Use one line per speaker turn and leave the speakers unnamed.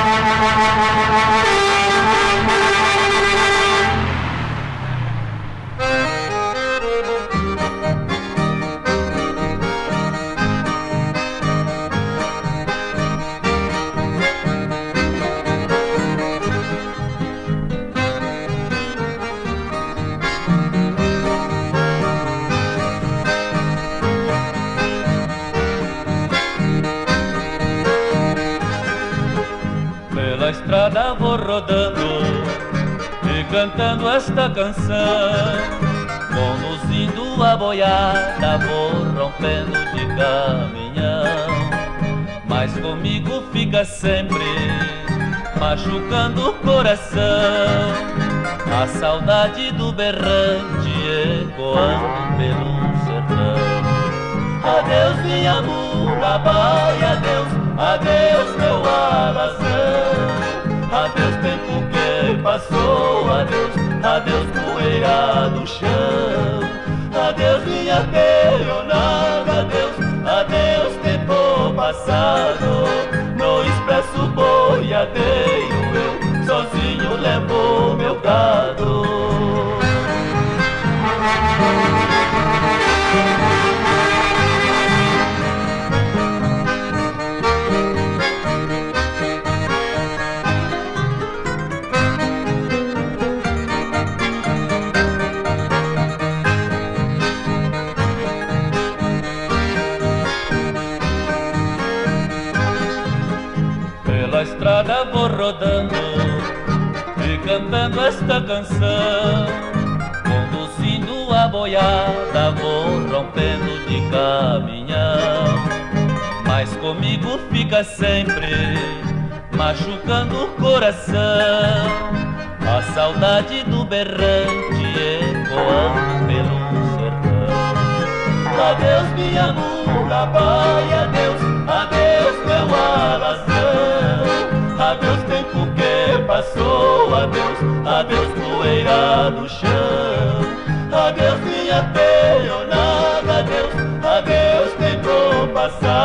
Pela estrada vou rodando e cantando esta canção, conduzindo a boiada, vou rompendo de caminhão. Mas comigo fica sempre machucando o coração a saudade do berrante ecoando pelo sertão. Adeus minha mula, vai, adeus meu alazão. Adeus tempo que passou, adeus poeira do chão. Adeus minha peonada, adeus tempo passado. No expresso boiadeiro eu sozinho levo meu gado. Pela estrada vou rodando e cantando esta canção, conduzindo a boiada, vou rompendo de caminhão. Mas comigo fica sempre machucando o coração a saudade do berrante ecoando pelo sertão. Adeus minha mula, vai, adeus meu alazão. Adeus tempo que passou, adeus poeira no chão. Adeus minha peonada, adeus tempo passado.